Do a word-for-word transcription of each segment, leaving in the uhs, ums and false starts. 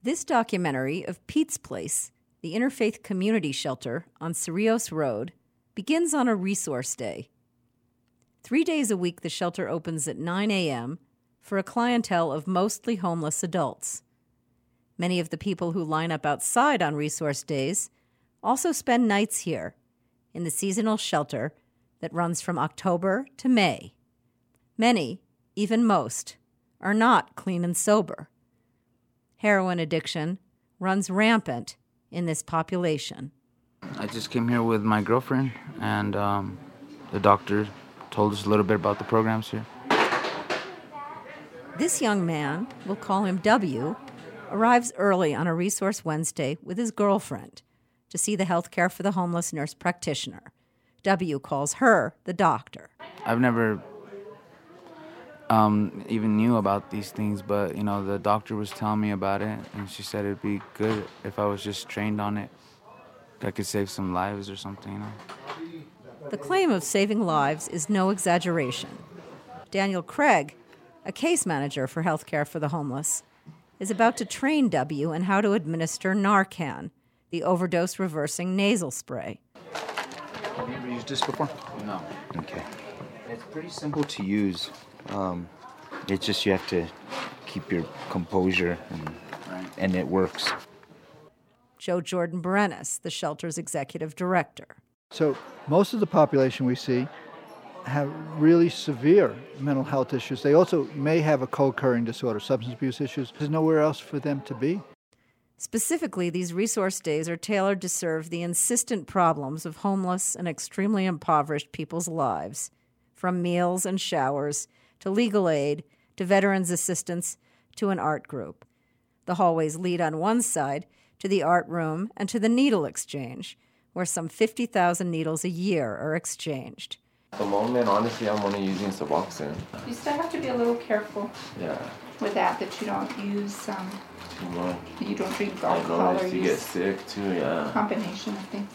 This documentary of Pete's Place, the interfaith community shelter on Cerrillos Road, begins on a resource day. Three days a week, the shelter opens at nine a.m. for a clientele of mostly homeless adults. Many of the people who line up outside on resource days also spend nights here in the seasonal shelter that runs from October to May. Many, even most, are not clean and sober. Heroin addiction runs rampant in this population. I just came here with my girlfriend, and um, the doctor told us a little bit about the programs here. This young man, we'll call him W, arrives early on a Resource Wednesday with his girlfriend to see the healthcare for the homeless nurse practitioner. W calls her the doctor. I've never um, even knew about these things, but, you know, the doctor was telling me about it, and she said it'd be good if I was just trained on it. I could save some lives or something, you know. The claim of saving lives is no exaggeration. Daniel Craig, a case manager for healthcare for the homeless, is about to train W in how to administer Narcan, the overdose-reversing nasal spray. Have you ever used this before? No. Okay. It's pretty simple to use. Um, it's just you have to keep your composure, and, Right. and it works. Joe Jordan Berenis, the shelter's executive director. So most of the population we see have really severe mental health issues. They also may have a co-occurring disorder, substance abuse issues. There's nowhere else for them to be. Specifically, these resource days are tailored to serve the insistent problems of homeless and extremely impoverished people's lives, from meals and showers to legal aid to veterans assistance to an art group. The hallways lead on one side to the art room and to the needle exchange, where some fifty thousand needles a year are exchanged. At the moment, honestly, I'm only using Suboxone. You still have to be a little careful Yeah, with that, that you don't use, um, too much. you don't drink I alcohol know or if you use get sick too, yeah. combination of things.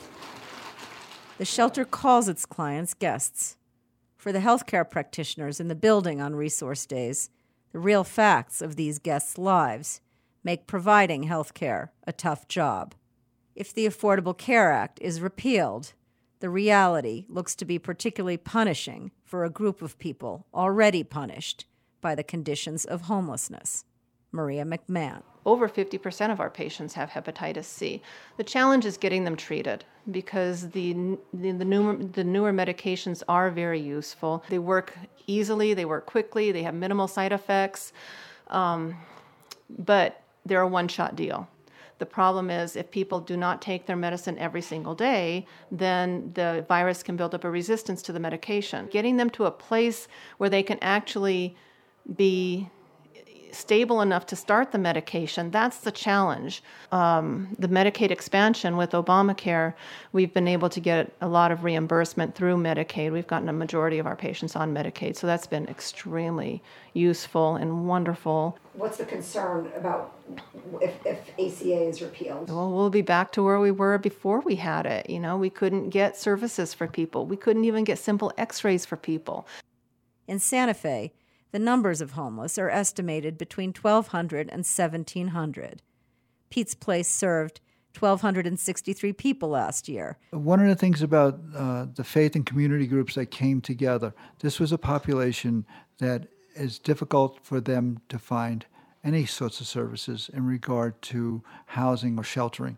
The shelter calls its clients guests. For the healthcare practitioners in the building on resource days, the real facts of these guests' lives make providing health care a tough job. If the Affordable Care Act is repealed, the reality looks to be particularly punishing for a group of people already punished by the conditions of homelessness. Maria McMahon. Over fifty percent of our patients have hepatitis C. The challenge is getting them treated because the, the, the, newer, the newer medications are very useful. They work easily, they work quickly, they have minimal side effects, um, but they're a one-shot deal. The problem is if people do not take their medicine every single day, then the virus can build up a resistance to the medication. Getting them to a place where they can actually be stable enough to start the medication, that's the challenge. Um, the Medicaid expansion with Obamacare, we've been able to get a lot of reimbursement through Medicaid. We've gotten a majority of our patients on Medicaid, so that's been extremely useful and wonderful. What's the concern about if, if A C A is repealed? Well, we'll be back to where we were before we had it. You know, we couldn't get services for people. We couldn't even get simple x-rays for people. In Santa Fe, the numbers of homeless are estimated between twelve hundred and seventeen hundred. Pete's Place served one thousand two hundred sixty-three people last year. One of the things about uh, the faith and community groups that came together, this was a population that is difficult for them to find any sorts of services in regard to housing or sheltering.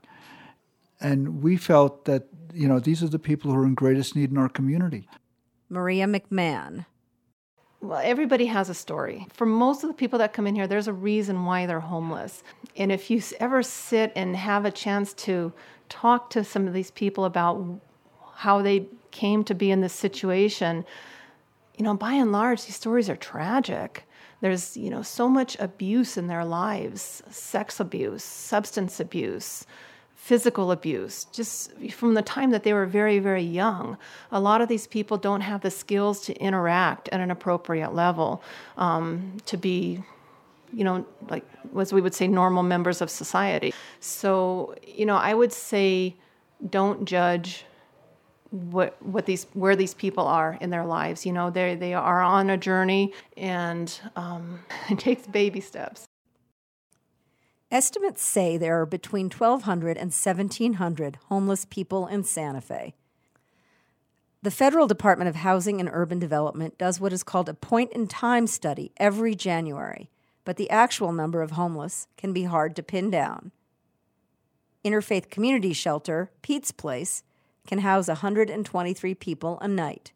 And we felt that, you know, these are the people who are in greatest need in our community. Maria McMahon. Well, everybody has a story. For most of the people that come in here, there's a reason why they're homeless. And if you ever sit and have a chance to talk to some of these people about how they came to be in this situation, you know, by and large, these stories are tragic. There's, you know, so much abuse in their lives, sex abuse, substance abuse, physical abuse, just from the time that they were very, very young. A lot of these people don't have the skills to interact at an appropriate level, um, to be, you know, like, as we would say, normal members of society. So, you know, I would say don't judge what what these where these people are in their lives. You know, they they are on a journey, and um, it takes baby steps. Estimates say there are between twelve hundred and seventeen hundred homeless people in Santa Fe. The Federal Department of Housing and Urban Development does what is called a point-in-time study every January, but the actual number of homeless can be hard to pin down. Interfaith Community Shelter, Pete's Place, can house one hundred twenty-three people a night.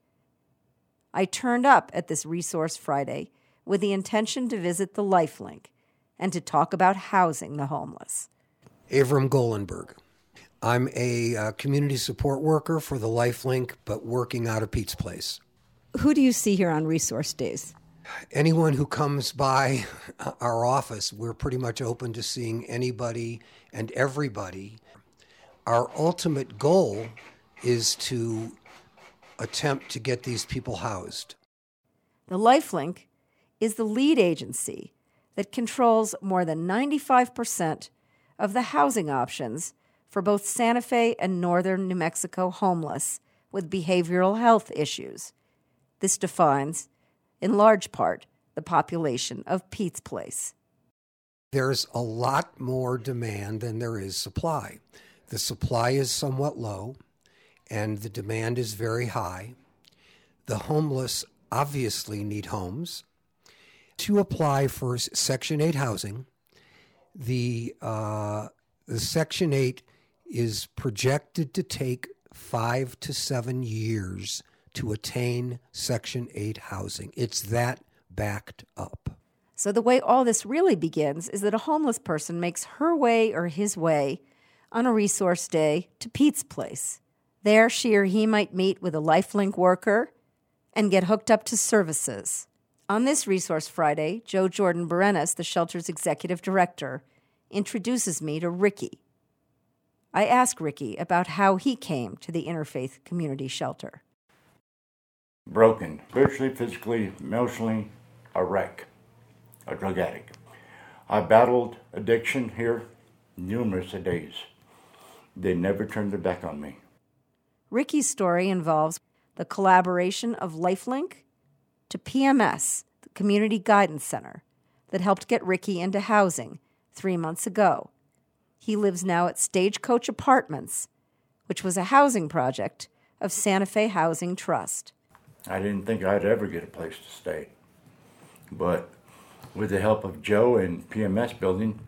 I turned up at this resource Friday with the intention to visit the Lifelink and to talk about housing the homeless. Avram Golenberg. I'm a uh, community support worker for the Lifelink, but working out of Pete's Place. Who do you see here on resource days? Anyone who comes by our office, we're pretty much open to seeing anybody and everybody. Our ultimate goal is to attempt to get these people housed. The Lifelink is the lead agency that controls more than ninety-five percent of the housing options for both Santa Fe and northern New Mexico homeless with behavioral health issues. This defines, in large part, the population of Pete's Place. There's a lot more demand than there is supply. The supply is somewhat low, and the demand is very high. The homeless obviously need homes. To apply for Section eight housing, the, uh, the Section eight is projected to take five to seven years to attain Section eight housing. It's that backed up. So the way all this really begins is that a homeless person makes her way or his way on a resource day to Pete's Place. There she or he might meet with a Lifelink worker and get hooked up to services. On this Resource Friday, Joe Jordan Berenas, the shelter's executive director, introduces me to Ricky. I ask Ricky about how he came to the Interfaith Community Shelter. Broken, spiritually, physically, emotionally, a wreck, a drug addict. I battled addiction here numerous days. They never turned their back on me. Ricky's story involves the collaboration of Lifelink to P M S, the Community Guidance Center, that helped get Ricky into housing three months ago. He lives now at Stagecoach Apartments, which was a housing project of Santa Fe Housing Trust. I didn't think I'd ever get a place to stay. But with the help of Joe and P M S building,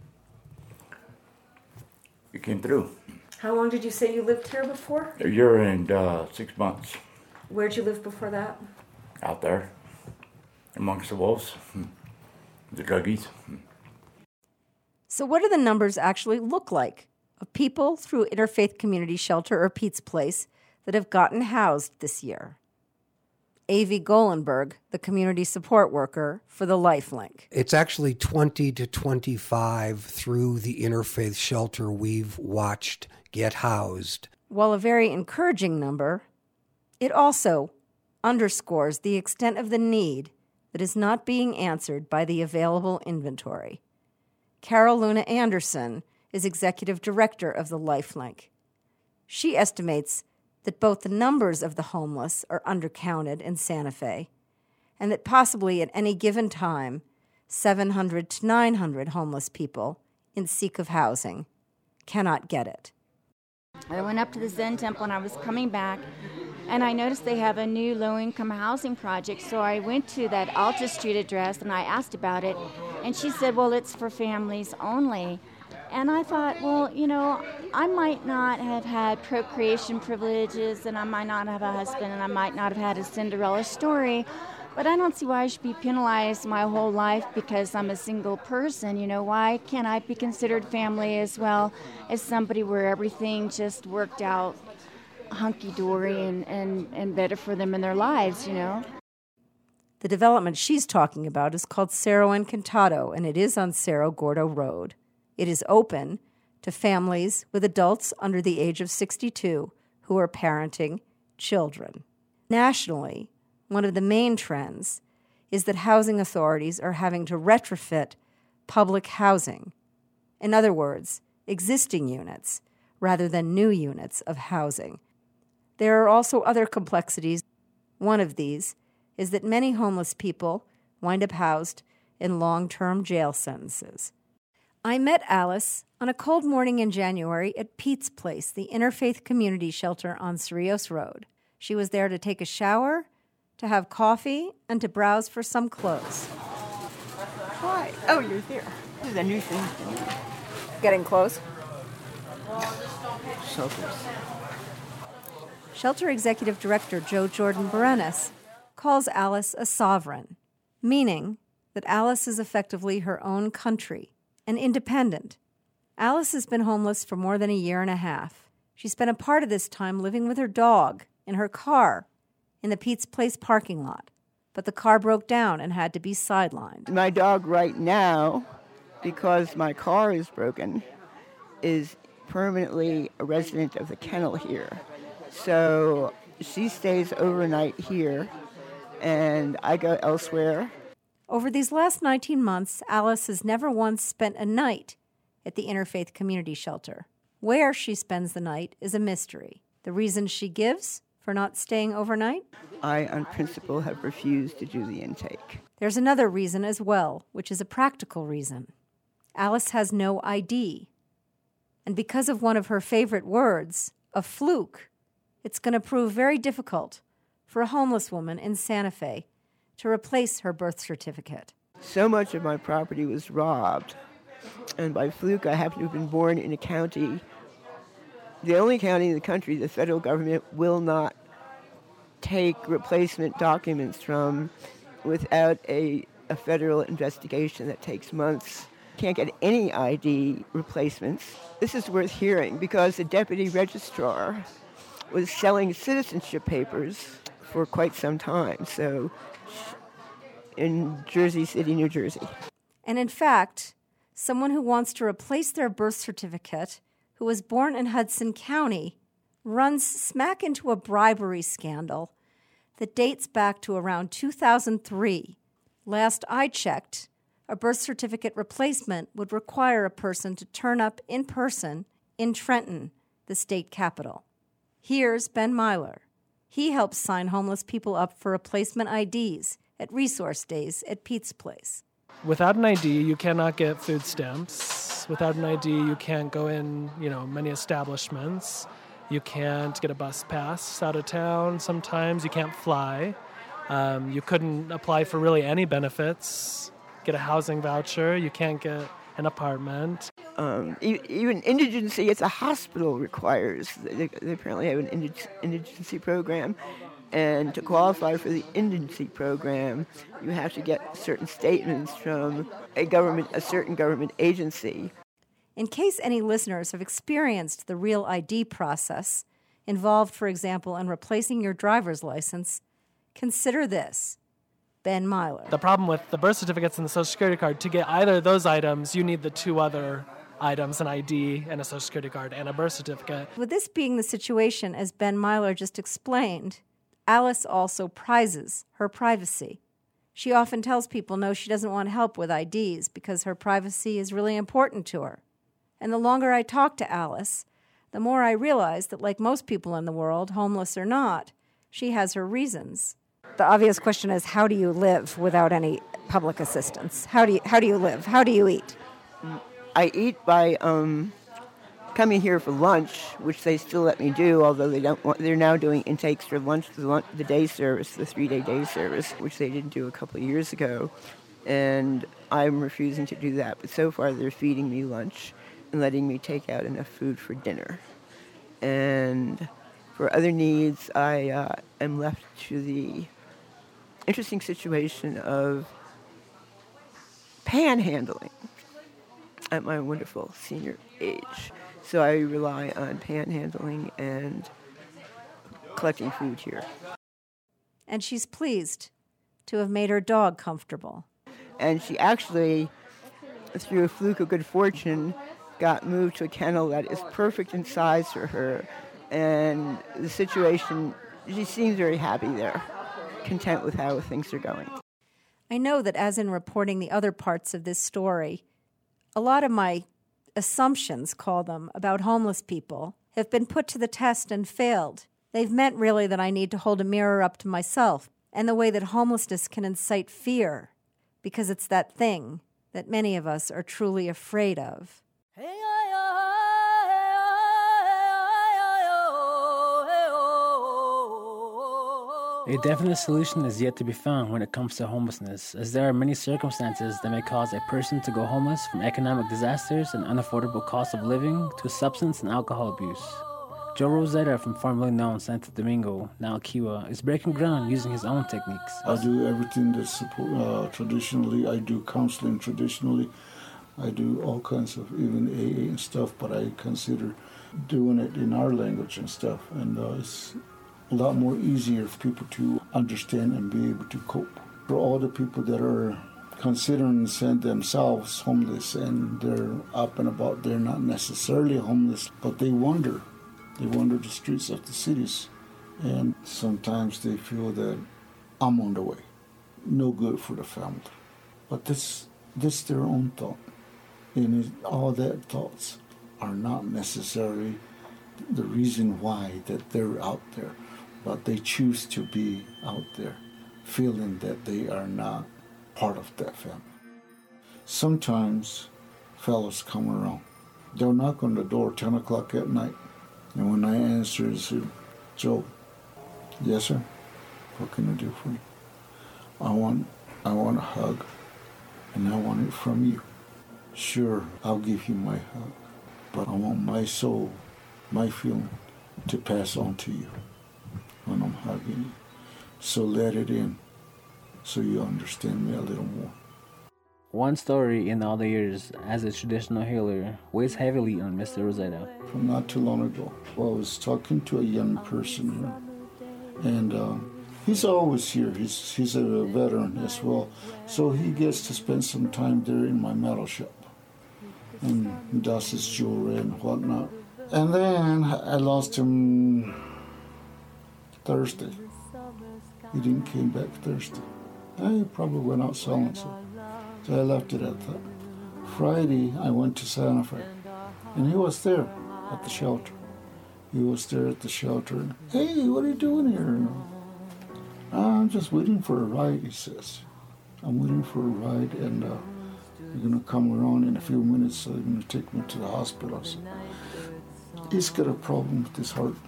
it came through. How long did you say you lived here before? A year and uh, six months. Where'd you live before that? Out there, amongst the wolves, the druggies. So what do the numbers actually look like of people through Interfaith Community Shelter or Pete's Place that have gotten housed this year? Avi Golenberg, the community support worker for the Lifelink. It's actually twenty to twenty-five through the Interfaith Shelter we've watched get housed. While a very encouraging number, it also underscores the extent of the need that is not being answered by the available inventory. Carol Luna Anderson is executive director of the Lifelink. She estimates that both the numbers of the homeless are undercounted in Santa Fe, and that possibly at any given time, seven hundred to nine hundred homeless people in seek of housing cannot get it. I went up to the Zen Temple and I was coming back, and I noticed they have a new low-income housing project, so I went to that Alta Street address and I asked about it, and she said, well, it's for families only. And I thought, well, you know, I might not have had procreation privileges, and I might not have a husband, and I might not have had a Cinderella story, but I don't see why I should be penalized my whole life because I'm a single person. You know, why can't I be considered family as well as somebody where everything just worked out hunky-dory and, and, and better for them in their lives, you know? The development she's talking about is called Cerro Encantado, and it is on Cerro Gordo Road. It is open to families with adults under the age of sixty-two who are parenting children. Nationally, one of the main trends is that housing authorities are having to retrofit public housing. In other words, existing units rather than new units of housing. There are also other complexities. One of these is that many homeless people wind up housed in long-term jail sentences. I met Alice on a cold morning in January at Pete's Place, the interfaith community shelter on Cerrillos Road. She was there to take a shower, to have coffee, and to browse for some clothes. Hi. Oh, you're there. This is a new thing. Getting clothes? Shelters. Shelter Executive Director Joe Jordan Berenes calls Alice a sovereign, meaning that Alice is effectively her own country and independent. Alice has been homeless for more than a year and a half. She spent a part of this time living with her dog in her car in the Pete's Place parking lot, but the car broke down and had to be sidelined. My dog right now, because my car is broken, is permanently a resident of the kennel here. So she stays overnight here, and I go elsewhere. Over these last nineteen months, Alice has never once spent a night at the Interfaith Community Shelter. Where she spends the night is a mystery. The reason she gives for not staying overnight? I, on principle, have refused to do the intake. There's another reason as well, which is a practical reason. Alice has no I D. And because of one of her favorite words, a fluke, it's going to prove very difficult for a homeless woman in Santa Fe to replace her birth certificate. So much of my property was robbed, and by fluke I happen to have been born in a county, the only county in the country the federal government will not take replacement documents from without a, a federal investigation that takes months. Can't get any I D replacements. This is worth hearing because the deputy registrar was selling citizenship papers for quite some time, so in Jersey City, New Jersey. And in fact, someone who wants to replace their birth certificate, who was born in Hudson County, runs smack into a bribery scandal that dates back to around two thousand three. Last I checked, a birth certificate replacement would require a person to turn up in person in Trenton, the state capital. Here's Ben Myler. He helps sign homeless people up for replacement I Ds at resource days at Pete's Place. Without an I D, you cannot get food stamps. Without an I D, you can't go in, you know, many establishments. You can't get a bus pass out of town sometimes. You can't fly. Um, you couldn't apply for really any benefits, get a housing voucher. You can't get an apartment. Um, even indigency at the hospital requires, they, they apparently have an indig- indigency program. And to qualify for the indigency program, you have to get certain statements from a government, a certain government agency. In case any listeners have experienced the Real I D process, involved, for example, in replacing your driver's license, consider this. Ben Myler. The problem with the birth certificates and the Social Security card, to get either of those items, you need the two other items, an I D and a Social Security card and a birth certificate. With this being the situation, as Ben Myler just explained, Alice also prizes her privacy. She often tells people no, she doesn't want help with I Ds because her privacy is really important to her. And the longer I talk to Alice, the more I realize that, like most people in the world, homeless or not, she has her reasons. The obvious question is, how do you live without any public assistance? How do you, how do you live? How do you eat? I eat by um, coming here for lunch, which they still let me do, although they don't want, they're now doing intakes for lunch, the, lunch, the day service, the three-day day service, which they didn't do a couple of years ago. And I'm refusing to do that. But so far, they're feeding me lunch and letting me take out enough food for dinner. And for other needs, I uh, am left to the interesting situation of panhandling at my wonderful senior age. So I rely on panhandling and collecting food here. And she's pleased to have made her dog comfortable. And she actually, through a fluke of good fortune, got moved to a kennel that is perfect in size for her. And the situation, she seems very happy there, content with how things are going. I know that as in reporting the other parts of this story, a lot of my assumptions, call them, about homeless people have been put to the test and failed. They've meant really that I need to hold a mirror up to myself and the way that homelessness can incite fear, because it's that thing that many of us are truly afraid of. A definite solution is yet to be found when it comes to homelessness, as there are many circumstances that may cause a person to go homeless, from economic disasters and unaffordable cost of living to substance and alcohol abuse. Joe Rosetta, from formerly known Santo Domingo, now Kiwa, is breaking ground using his own techniques. I do everything that's support, uh, traditionally. I do counseling traditionally. I do all kinds of even A A and stuff, but I consider doing it in our language and stuff. And uh, it's a lot more easier for people to understand and be able to cope. For all the people that are considering themselves homeless and they're up and about, they're not necessarily homeless, but they wander. They wander the streets of the cities, and sometimes they feel that I'm on the way. No good for the family. But this, this their own thought. And it, all that thoughts are not necessarily the reason why that they're out there. But they choose to be out there, feeling that they are not part of that family. Sometimes fellows come around. They'll knock on the door ten o'clock at night. And when I answer, I say, Joe, yes, sir? What can I do for you? I want, I want a hug, and I want it from you. Sure, I'll give you my hug, but I want my soul, my feeling, to pass on to you when I'm hugging you. So let it in, so you understand me a little more. One story in all the years as a traditional healer weighs heavily on Mister Rosetta. From not too long ago, well, I was talking to a young person here, and um, he's always here. He's he's a veteran as well, so he gets to spend some time there in my metal shop and does his jewelry and whatnot. And then I lost him Thursday. He didn't came back Thursday. I probably went out selling something. So I left it at that. Friday, I went to Santa Fe, and he was there at the shelter. He was there at the shelter. Hey, what are you doing here? I'm just waiting for a ride, he says. I'm waiting for a ride, and uh, you're going to come around in a few minutes, so you're going to take me to the hospital. So he's got a problem with his heart.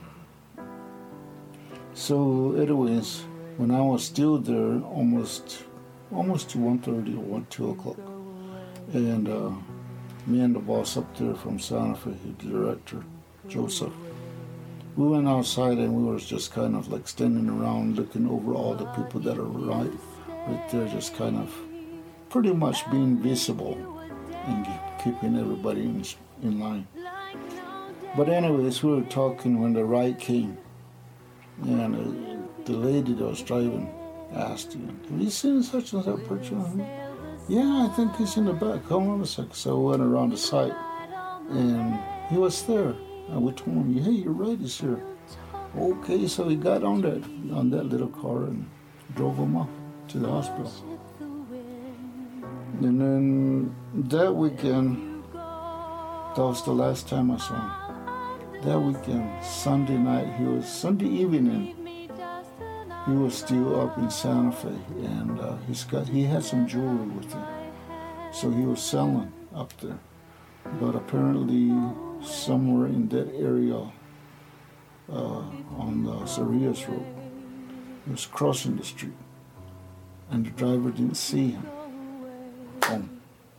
So anyways, when I was still there, almost almost to one thirty or one, two o'clock, and uh, me and the boss up there from Santa Fe, the director, Joseph, we went outside and we were just kind of like standing around looking over all the people that are right, right there, just kind of pretty much being visible and keeping everybody in, in line. But anyways, we were talking when the ride came, and uh, the lady that was driving asked him, have you seen such and such person? Yeah, I think he's in the back. Hold on a second. So we went around the site, and he was there. And we told him, hey, you're right, he's here. Okay, so he got on that on that little car and drove him off to the hospital. And then that weekend, that was the last time I saw him. That weekend, Sunday night, he was, Sunday evening, he was still up in Santa Fe, and uh, he's got he had some jewelry with him, so he was selling up there. But apparently, somewhere in that area, uh, on the Cerrillos Road, he was crossing the street, and the driver didn't see him. Boom.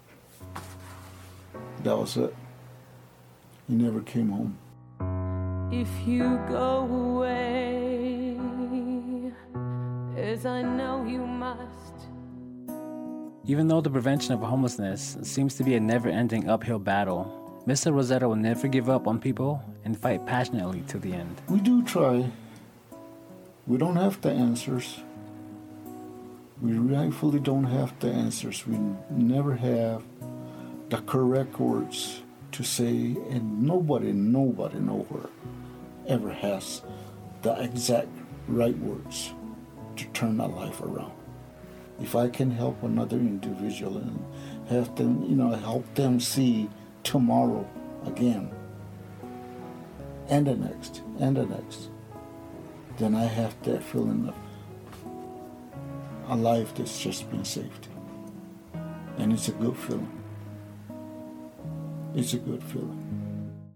That was it. He never came home. If you go away, as I know you must. Even though the prevention of homelessness seems to be a never-ending uphill battle, Mister Rosetta will never give up on people and fight passionately to the end. We do try. We don't have the answers. We rightfully don't have the answers. We never have the correct words to say, and nobody, nobody nowhere ever has the exact right words to turn a life around. If I can help another individual and have them, you know, help them see tomorrow again, and the next, and the next, then I have that feeling of a life that's just been saved. And it's a good feeling. It's a good feeling.